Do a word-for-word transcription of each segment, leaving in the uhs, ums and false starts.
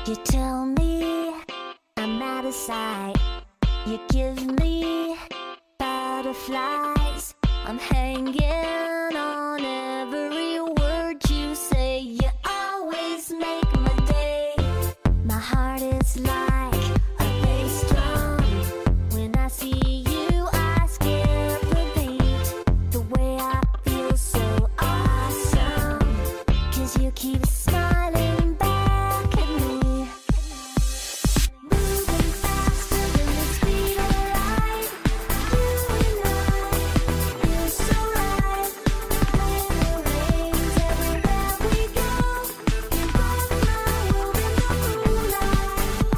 You tell me I'm out of sight. You give me butterflies. I'm hanging on every word you say. You always make my day. My heart is like a bass drum. When I see you, I skip a beat. The way I feel so awesome, 'cause you keep smiling back at me. Moving faster than the speed of light. You and I feel so right. When it rains everywhere we go, you rock my world in the moonlight.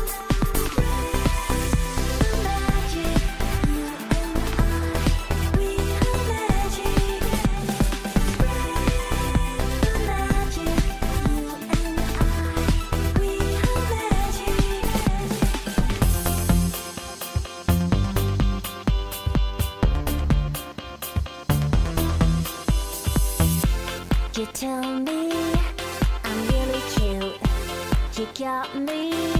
The magic, you and I, we have magic. The magic, you and I, we have magic. You tell me I'm really cute. You got me